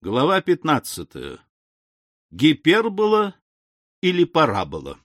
Глава 15. Гипербола или парабола.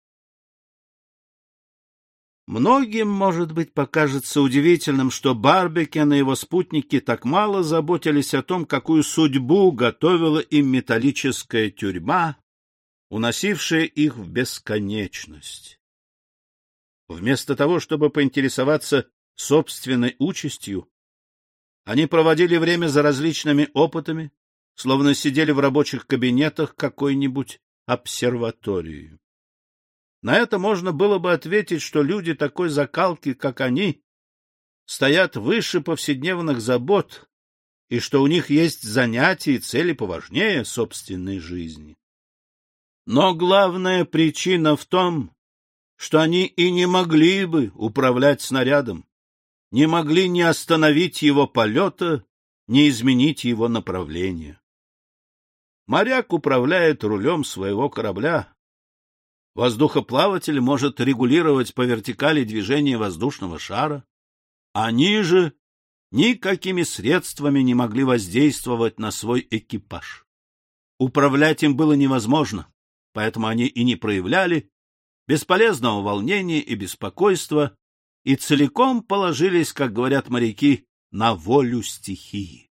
Многим, может быть, покажется удивительным, что Барбикен и его спутники так мало заботились о том, какую судьбу готовила им металлическая тюрьма, уносившая их в бесконечность. Вместо того, чтобы поинтересоваться собственной участью, они проводили время за различными опытами, словно сидели в рабочих кабинетах какой-нибудь обсерватории. На это можно было бы ответить, что люди такой закалки, как они, стоят выше повседневных забот, и что у них есть занятия и цели поважнее собственной жизни. Но главная причина в том, что они и не могли бы управлять снарядом, не могли ни остановить его полета, ни изменить его направление. Моряк управляет рулем своего корабля. Воздухоплаватель может регулировать по вертикали движение воздушного шара. Они же никакими средствами не могли воздействовать на свой экипаж. Управлять им было невозможно, поэтому они и не проявляли бесполезного волнения и беспокойства и целиком положились, как говорят моряки, на волю стихии.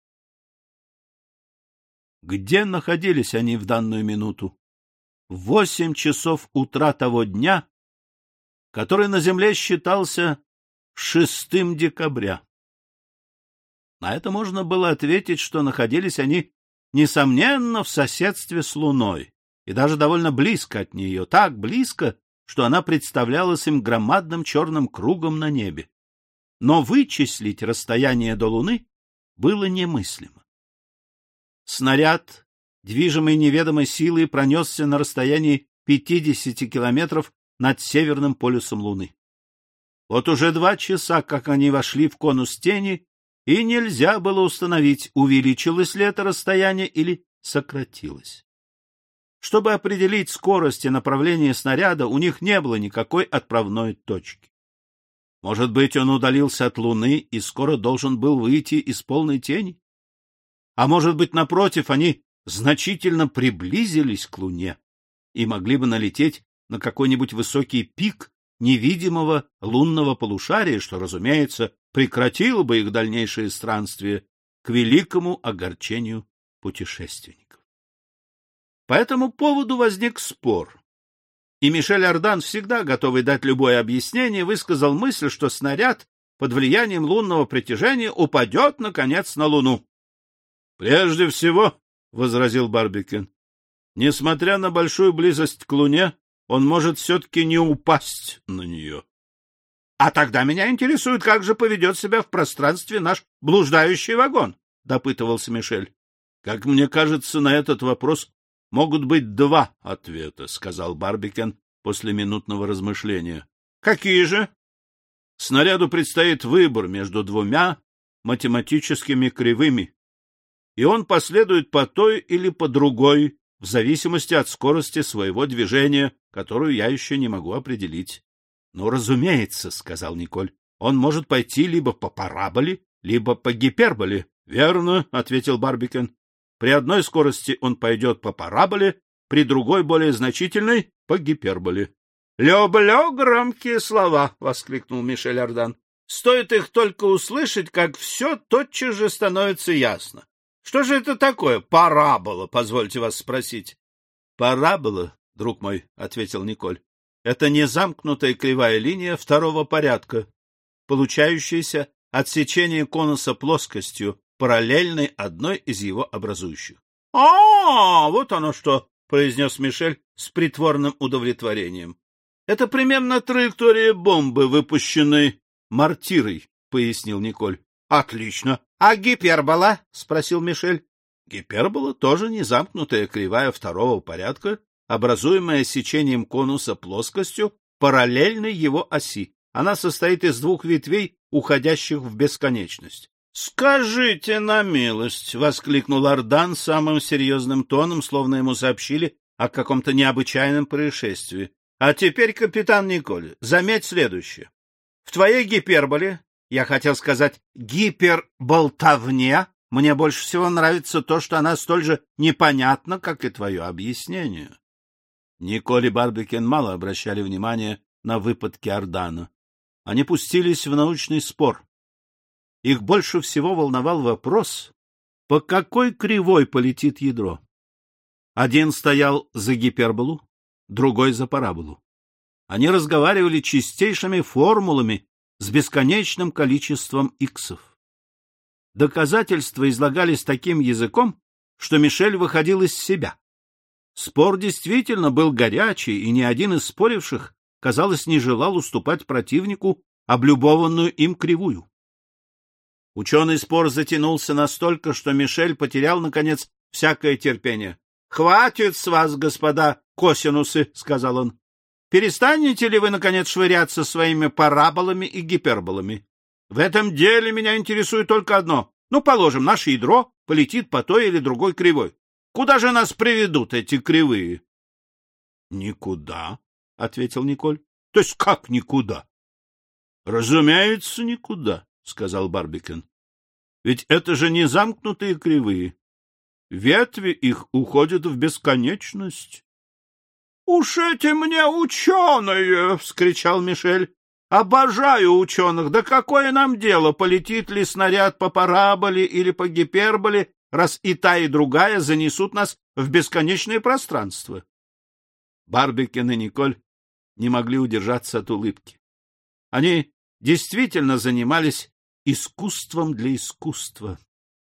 Где находились они в данную минуту? В 8 часов утра того дня, который на Земле считался 6 декабря. На это можно было ответить, что находились они, несомненно, в соседстве с Луной, и даже довольно близко от нее, так близко, что она представлялась им громадным черным кругом на небе. Но вычислить расстояние до Луны было немыслимо. Снаряд, движимый неведомой силой, пронесся на расстоянии 50 километров над северным полюсом Луны. Вот уже 2 часа, как они вошли в конус тени, и нельзя было установить, увеличилось ли это расстояние или сократилось. Чтобы определить скорость и направление снаряда, у них не было никакой отправной точки. Может быть, он удалился от Луны и скоро должен был выйти из полной тени? А может быть, напротив, они значительно приблизились к Луне и могли бы налететь на какой-нибудь высокий пик невидимого лунного полушария, что, разумеется, прекратило бы их дальнейшее странствие к великому огорчению путешественников. По этому поводу возник спор, и Мишель Ардан, всегда готовый дать любое объяснение, высказал мысль, что снаряд под влиянием лунного притяжения упадет, наконец, на Луну. — Прежде всего, — возразил Барбикен, — несмотря на большую близость к Луне, он может все-таки не упасть на нее. — А тогда меня интересует, как же поведет себя в пространстве наш блуждающий вагон, — допытывался Мишель. — Как мне кажется, на этот вопрос могут быть 2 ответа, — сказал Барбикен после минутного размышления. — Какие же? — Снаряду предстоит выбор между 2 математическими кривыми, и он последует по той или по другой, в зависимости от скорости своего движения, которую я еще не могу определить. — Ну, разумеется, — сказал Николь, — он может пойти либо по параболе, либо по гиперболе. — Верно, — ответил Барбикен. — При одной скорости он пойдет по параболе, при другой, более значительной, по гиперболе. — Люблю громкие слова, — воскликнул Мишель Ардан. — Стоит их только услышать, как все тотчас же становится ясно. Что же это такое парабола, позвольте вас спросить? — Парабола, друг мой, — ответил Николь, — это незамкнутая кривая линия 2-го порядка, получающаяся от сечения конуса плоскостью, параллельной одной из его образующих. — Вот оно что, — произнес Мишель с притворным удовлетворением. — Это примерно траектория бомбы, выпущенной мортирой, — пояснил Николь. — Отлично. А гипербола? — спросил Мишель. Гипербола тоже незамкнутая кривая 2-го порядка, образуемая сечением конуса плоскостью, параллельной его оси. Она состоит из 2 ветвей, уходящих в бесконечность. — Скажите на милость! — воскликнул Ардан самым серьезным тоном, словно ему сообщили о каком-то необычайном происшествии. — А теперь, капитан Николь, заметь следующее. В твоей гиперболе, я хотел сказать гиперболтовне, мне больше всего нравится то, что она столь же непонятна, как и твое объяснение. Николь и Барбикен мало обращали внимания на выпадки Ардана. Они пустились в научный спор. Их больше всего волновал вопрос, по какой кривой полетит ядро. Один стоял за гиперболу, другой за параболу. Они разговаривали чистейшими формулами с бесконечным количеством иксов. Доказательства излагались таким языком, что Мишель выходил из себя. Спор действительно был горячий, и ни один из споривших, казалось, не желал уступать противнику облюбованную им кривую. Ученый спор затянулся настолько, что Мишель потерял, наконец, всякое терпение. — Хватит с вас, господа косинусы, — сказал он. — Перестанете ли вы, наконец, швыряться своими параболами и гиперболами? В этом деле меня интересует только одно. Ну, положим, наше ядро полетит по той или другой кривой. Куда же нас приведут эти кривые? — Никуда, — ответил Николь. — То есть как никуда? — Разумеется, никуда, — сказал Барбикен. — Ведь это же не замкнутые кривые. Ветви их уходят в бесконечность. — Уж эти мне ученые! — вскричал Мишель. — Обожаю ученых! Да какое нам дело, полетит ли снаряд по параболе или по гиперболе, раз и та, и другая занесут нас в бесконечное пространство? Барбикен и Николь не могли удержаться от улыбки. Они действительно занимались искусством для искусства.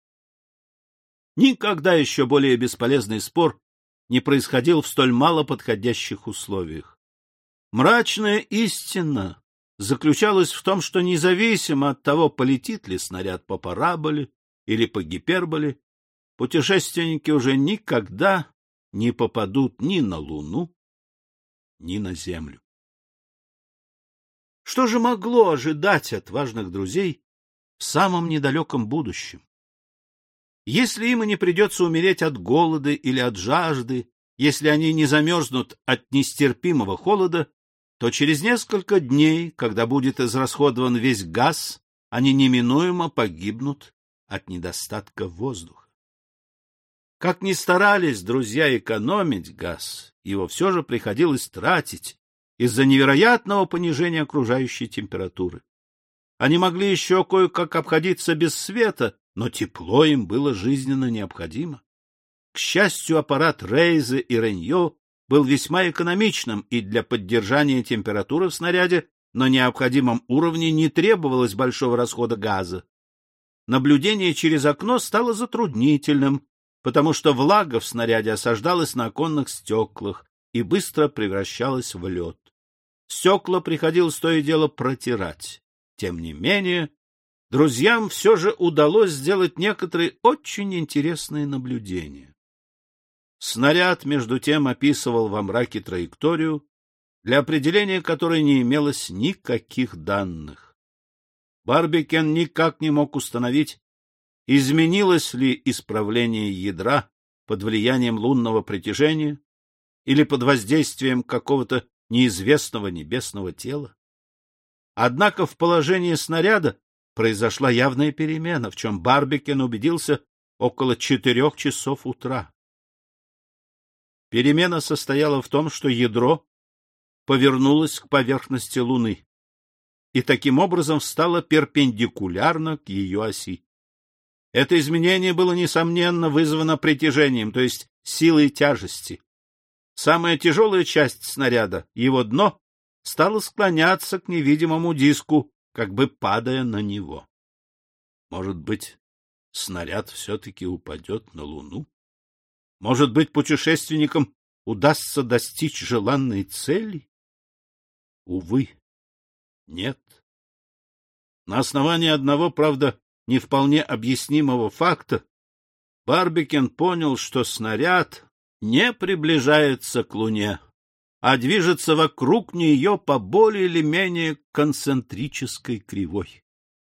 Никогда еще более бесполезный спор не происходил в столь мало подходящих условиях. Мрачная истина заключалась в том, что независимо от того, полетит ли снаряд по параболе или по гиперболе, путешественники уже никогда не попадут ни на Луну, ни на Землю. Что же могло ожидать отважных друзей в самом недалеком будущем? Если им и не придется умереть от голода или от жажды, если они не замерзнут от нестерпимого холода, то через несколько дней, когда будет израсходован весь газ, они неминуемо погибнут от недостатка воздуха. Как ни старались друзья экономить газ, его все же приходилось тратить из-за невероятного понижения окружающей температуры. Они могли еще кое-как обходиться без света, но тепло им было жизненно необходимо. К счастью, аппарат Рейзе и Реньо был весьма экономичным, и для поддержания температуры в снаряде на необходимом уровне не требовалось большого расхода газа. Наблюдение через окно стало затруднительным, потому что влага в снаряде осаждалась на оконных стеклах и быстро превращалась в лед. Стекла приходилось то и дело протирать. Тем не менее, друзьям все же удалось сделать некоторые очень интересные наблюдения. Снаряд, между тем, описывал во мраке траекторию, для определения которой не имелось никаких данных. Барбикен никак не мог установить, изменилось ли исправление ядра под влиянием лунного притяжения или под воздействием какого-то неизвестного небесного тела. Однако в положении снаряда произошла явная перемена, в чем Барбикен убедился около 4 часов утра. Перемена состояла в том, что ядро повернулось к поверхности Луны и таким образом встало перпендикулярно к ее оси. Это изменение было, несомненно, вызвано притяжением, то есть силой тяжести. Самая тяжелая часть снаряда, его дно, стало склоняться к невидимому диску, как бы падая на него. Может быть, снаряд все-таки упадет на Луну? Может быть, путешественникам удастся достичь желанной цели? Увы, нет. На основании одного, правда, не вполне объяснимого факта, Барбикен понял, что снаряд не приближается к Луне, а движется вокруг нее по более или менее концентрической кривой.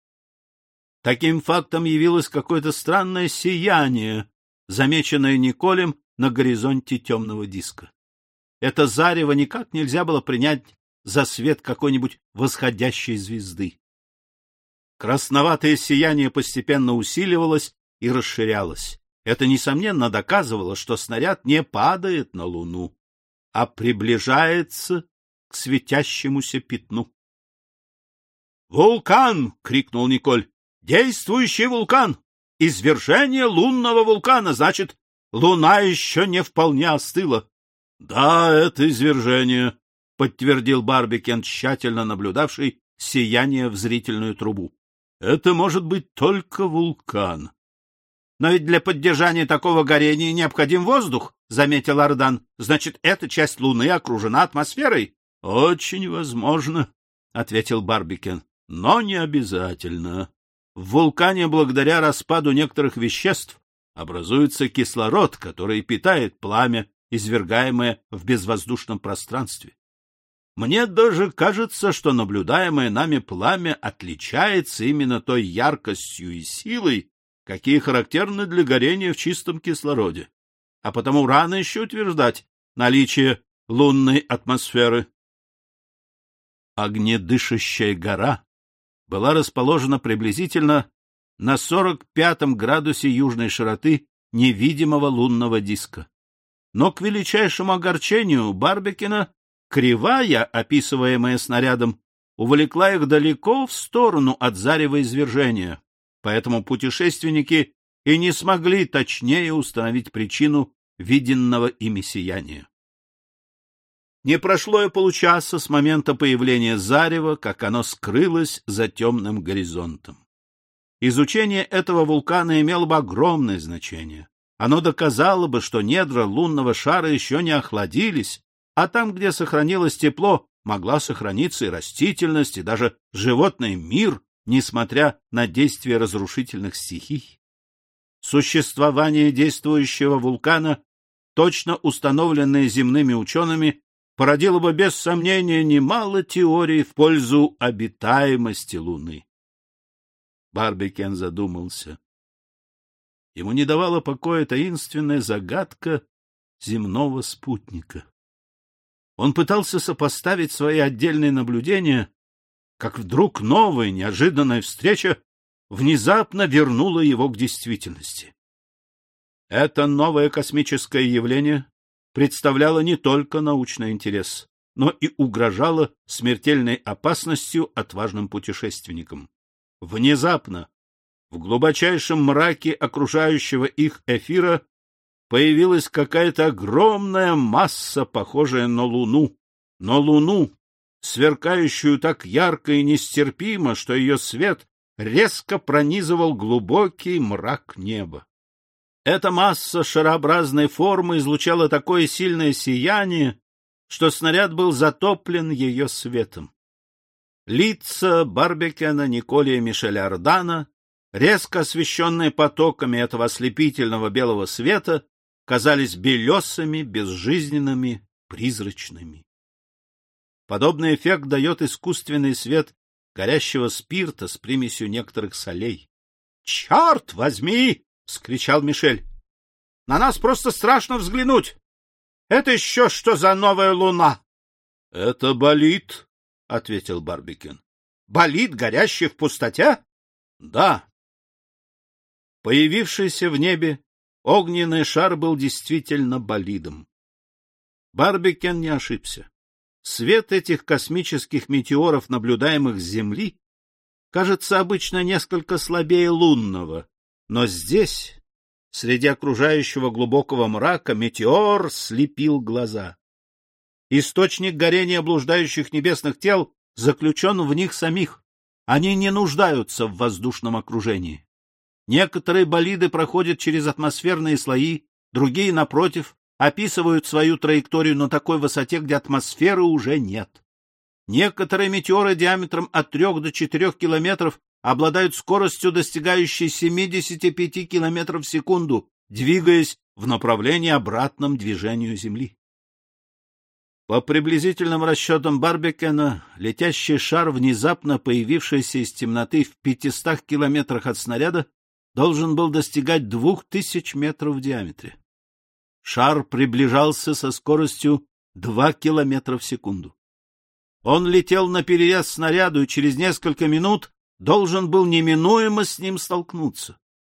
Таким фактом явилось какое-то странное сияние, замеченное Николем на горизонте темного диска. Это зарево никак нельзя было принять за свет какой-нибудь восходящей звезды. Красноватое сияние постепенно усиливалось и расширялась. Это, несомненно, доказывало, что снаряд не падает на Луну, а приближается к светящемуся пятну. «Вулкан!» — крикнул Николь. «Действующий вулкан! Извержение лунного вулкана! Значит, Луна еще не вполне остыла». «Да, это извержение», — подтвердил Барбикен, тщательно наблюдавший сияние в зрительную трубу. «Это может быть только вулкан». «Но ведь для поддержания такого горения необходим воздух», — заметил Ардан. «Значит, эта часть Луны окружена атмосферой?» «Очень возможно», — ответил Барбикен, — «но не обязательно. В вулкане, благодаря распаду некоторых веществ, образуется кислород, который питает пламя, извергаемое в безвоздушном пространстве. Мне даже кажется, что наблюдаемое нами пламя отличается именно той яркостью и силой, какие характерны для горения в чистом кислороде, а потому рано еще утверждать наличие лунной атмосферы». Огнедышащая гора была расположена приблизительно на 45 градусе южной широты невидимого лунного диска. Но к величайшему огорчению Барбикена кривая, описываемая снарядом, увлекла их далеко в сторону от зарева извержения, поэтому путешественники и не смогли точнее установить причину виденного ими сияния. Не прошло и получаса с момента появления зарева, как оно скрылось за темным горизонтом. Изучение этого вулкана имело бы огромное значение. Оно доказало бы, что недра лунного шара еще не охладились, а там, где сохранилось тепло, могла сохраниться и растительность, и даже животный мир, несмотря на действие разрушительных стихий. Существование действующего вулкана, точно установленное земными учеными, породило бы без сомнения немало теорий в пользу обитаемости Луны. Барбикен задумался. Ему не давала покоя таинственная загадка земного спутника. Он пытался сопоставить свои отдельные наблюдения, как вдруг новая, неожиданная встреча внезапно вернула его к действительности. Это новое космическое явление представляло не только научный интерес, но и угрожало смертельной опасностью отважным путешественникам. Внезапно, в глубочайшем мраке окружающего их эфира, появилась какая-то огромная масса, похожая на Луну, сверкающую так ярко и нестерпимо, что ее свет резко пронизывал глубокий мрак неба. Эта масса шарообразной формы излучала такое сильное сияние, что снаряд был затоплен ее светом. Лица Барбикена, Николя и Мишеля Ардана, резко освещенные потоками этого ослепительного белого света, казались белесыми, безжизненными, призрачными. Подобный эффект дает искусственный свет горящего спирта с примесью некоторых солей. — Черт возьми! — вскричал Мишель. — На нас просто страшно взглянуть! Это еще что за новая луна? — Это болид, — ответил Барбикен. — Болид, горящий в пустоте? — Да. Появившийся в небе огненный шар был действительно болидом. Барбикен не ошибся. Свет этих космических метеоров, наблюдаемых с Земли, кажется обычно несколько слабее лунного, но здесь, среди окружающего глубокого мрака, метеор слепил глаза. Источник горения блуждающих небесных тел заключен в них самих. Они не нуждаются в воздушном окружении. Некоторые болиды проходят через атмосферные слои, другие, напротив, описывают свою траекторию на такой высоте, где атмосферы уже нет. Некоторые метеоры диаметром от 3 до 4 километров обладают скоростью, достигающей 75 километров в секунду, двигаясь в направлении обратном движению Земли. По приблизительным расчетам Барбикена, летящий шар, внезапно появившийся из темноты в 500 километрах от снаряда, должен был достигать 2000 метров в диаметре. Шар приближался со скоростью 2 километра в секунду. Он летел наперерез снаряду и через несколько минут должен был неминуемо с ним столкнуться.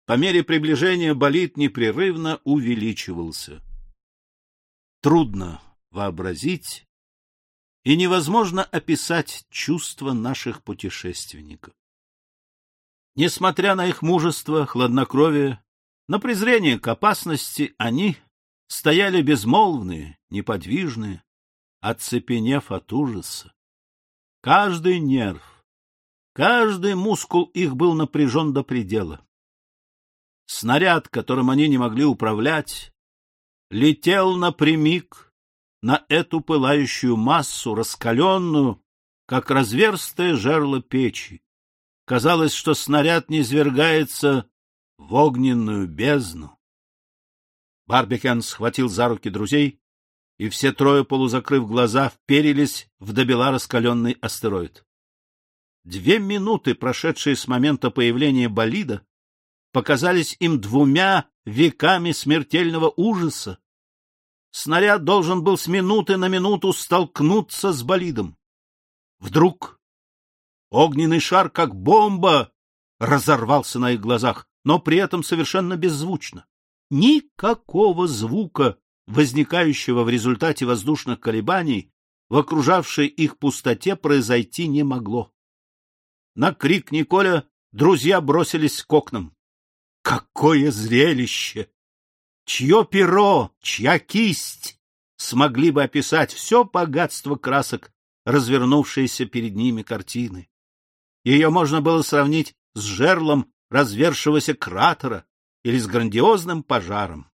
по мере приближения болид непрерывно увеличивался. Трудно вообразить и невозможно описать чувства наших путешественников. Несмотря на их мужество, хладнокровие, на презрение к опасности, они стояли безмолвные, неподвижные, оцепенев от ужаса. Каждый нерв, каждый мускул их был напряжен до предела. Снаряд, которым они не могли управлять, летел напрямик на эту пылающую массу, раскаленную, как разверстое жерло печи. Казалось, что снаряд низвергается в огненную бездну. Барбикен схватил за руки друзей, и все трое, полузакрыв глаза, вперились в добела раскаленный астероид. 2 минуты, прошедшие с момента появления болида, показались им 2 веками смертельного ужаса. Снаряд должен был с минуты на минуту столкнуться с болидом. Вдруг огненный шар, как бомба, разорвался на их глазах, но при этом совершенно беззвучно. Никакого звука, возникающего в результате воздушных колебаний, в окружавшей их пустоте произойти не могло. На крик Николя друзья бросились к окнам. Какое зрелище! Чье перо, чья кисть смогли бы описать все богатство красок, развернувшейся перед ними картины? Ее можно было сравнить с жерлом развершегося кратера или с грандиозным пожаром.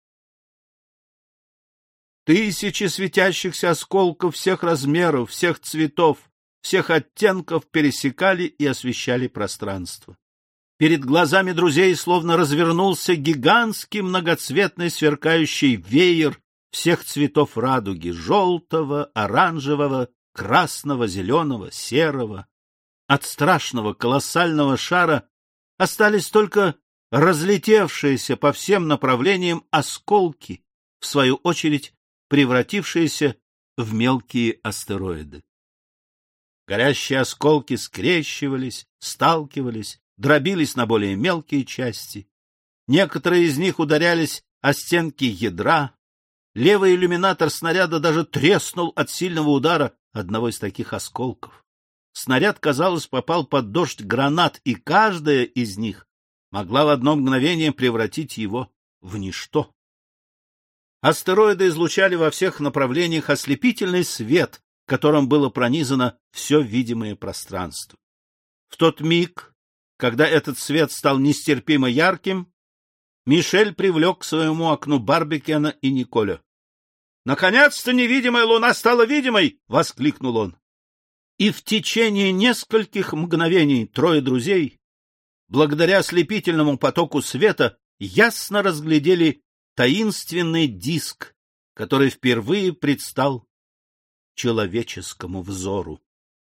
Тысячи светящихся осколков всех размеров, всех цветов, всех оттенков пересекали и освещали пространство. Перед глазами друзей словно развернулся гигантский многоцветный сверкающий веер всех цветов радуги — желтого, оранжевого, красного, зеленого, серого. От страшного колоссального шара остались только разлетевшиеся по всем направлениям осколки, в свою очередь превратившиеся в мелкие астероиды. Горящие осколки скрещивались, сталкивались, дробились на более мелкие части. Некоторые из них ударялись о стенки ядра. Левый иллюминатор снаряда даже треснул от сильного удара одного из таких осколков. Снаряд, казалось, попал под дождь гранат, и каждая из них могла в одно мгновение превратить его в ничто. Астероиды излучали во всех направлениях ослепительный свет, которым было пронизано все видимое пространство. В тот миг, когда этот свет стал нестерпимо ярким, Мишель привлек к своему окну Барбикена и Николя. — Наконец-то невидимая луна стала видимой! — воскликнул он. И в течение нескольких мгновений трое друзей, благодаря ослепительному потоку света, ясно разглядели таинственный диск, который впервые предстал человеческому взору.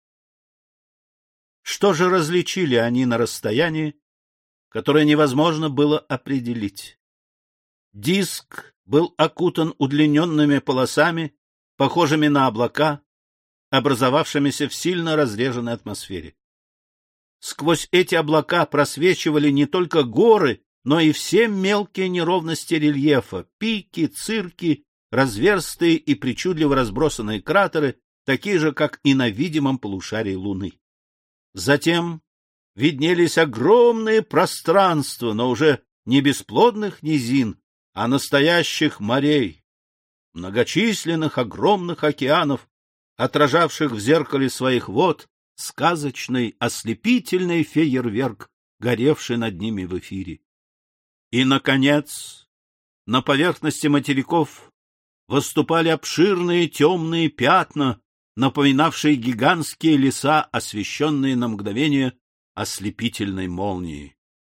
Что же различили они на расстоянии, которое невозможно было определить? Диск был окутан удлиненными полосами, похожими на облака, образовавшимися в сильно разреженной атмосфере. Сквозь эти облака просвечивали не только горы, но и все мелкие неровности рельефа, пики, цирки, разверстые и причудливо разбросанные кратеры, такие же, как и на видимом полушарии Луны. Затем виднелись огромные пространства, но уже не бесплодных низин, а настоящих морей, многочисленных огромных океанов, отражавших в зеркале своих вод сказочный, ослепительный фейерверк, горевший над ними в эфире. И, наконец, на поверхности материков выступали обширные темные пятна, напоминавшие гигантские леса, освещенные на мгновение ослепительной молнией.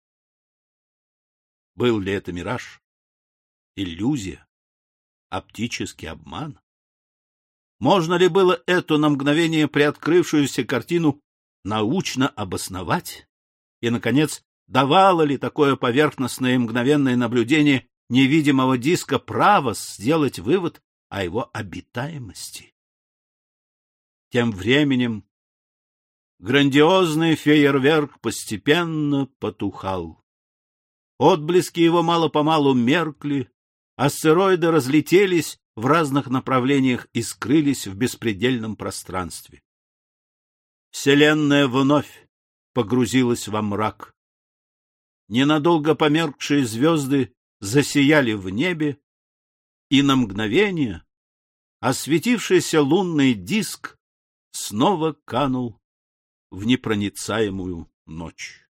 Был ли это мираж? Иллюзия? Оптический обман? Можно ли было эту на мгновение приоткрывшуюся картину научно обосновать? И, наконец, давало ли такое поверхностное и мгновенное наблюдение невидимого диска право сделать вывод о его обитаемости? Тем временем грандиозный фейерверк постепенно потухал. Отблески его мало-помалу меркли, астероиды разлетелись в разных направлениях и скрылись в беспредельном пространстве. Вселенная вновь погрузилась во мрак. Ненадолго померкшие звезды засияли в небе, и на мгновение осветившийся лунный диск снова канул в непроницаемую ночь.